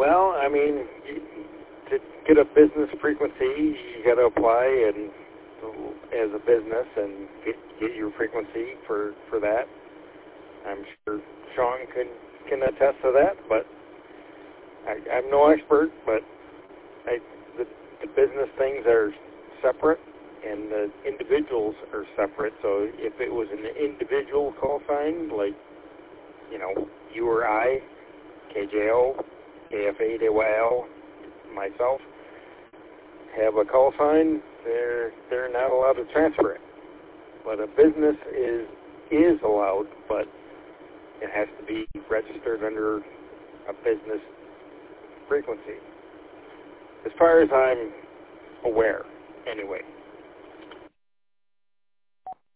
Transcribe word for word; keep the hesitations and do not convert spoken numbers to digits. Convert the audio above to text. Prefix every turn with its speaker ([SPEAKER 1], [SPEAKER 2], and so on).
[SPEAKER 1] Well, I mean, you, to get a business frequency, you got to apply and as a business and get, get your frequency for, for that. I'm sure Sean can can attest to that, but I, I'm no expert. But I, the, the business things are separate, and the individuals are separate. So if it was an individual call sign, like you know you or I, K J O, K F A, D Y L, myself, have a call sign, they're they're not allowed to transfer it. But a business is is allowed, but it has to be registered under a business frequency. As far as I'm aware, anyway.